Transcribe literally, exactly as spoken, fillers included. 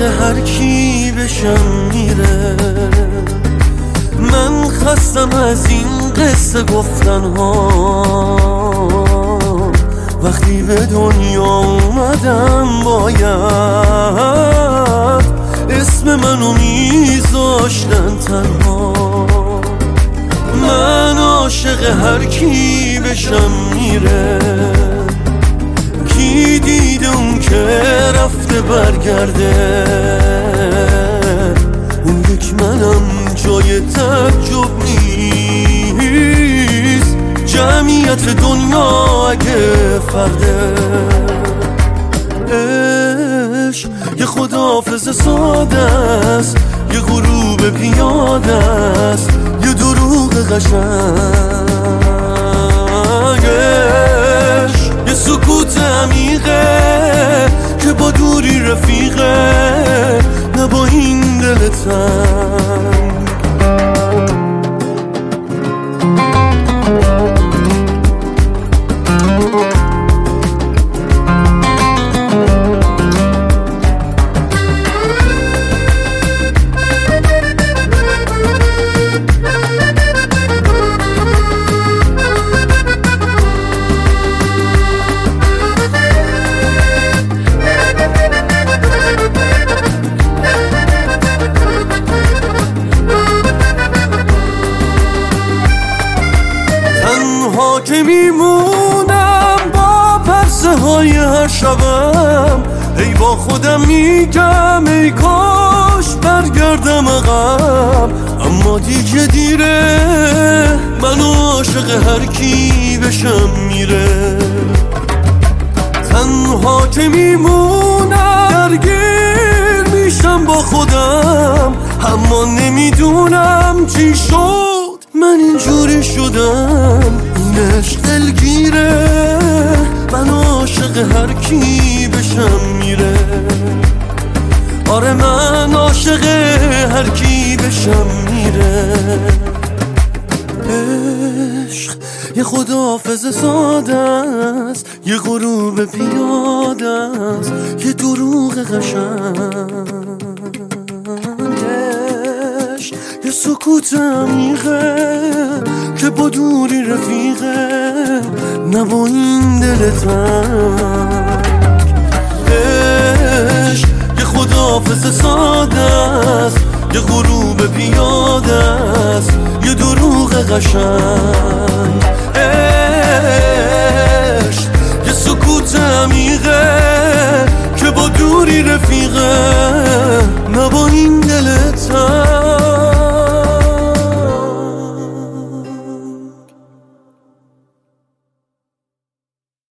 هر کی بشم میره. من خستم از این قصه گفتن ها، وقتی به دنیا اومدم باید اسم منو میذاشتن تنها. من عاشق هر کی بشم میره، کی دیده اون که رفته برگرده. اون یک منم جای تعجب نیست، جمعیت دنیا اگه فرده. عشق یه خداحافظ ساده است، یه غروب پیاده است، یه دروغ قشنگش، یه سکوت عمیقه که با دوری رفیقه، نه با این دل تنگ. که میمونم با پرسه های هر شبم، ای با خودم میگم ای کاش برگردم عقب. اما دیگه دیره، من عاشق هر کی بشم میره. تنها که میمونم درگیر میشم با خودم، اما نمیدونم چی شد من اینجوری شدم. این عشق دلگیره، من عاشق هر کی بشم میره. آره من عاشق هر کی بشم میره. عشق یه خداحافظ ساده است، یه غروب پیاده است، یه دروغ قشنگش، یه سکوت عمیقه که با دوری رفیقه، نه با این دل تنگ. عشق یه خداحافظ ساده است، یه غروب پیاده است، یه دروغ قشنگ. عشق یه سکوت عمیقه که با دوری رفیقه، نه با این دل تنگ.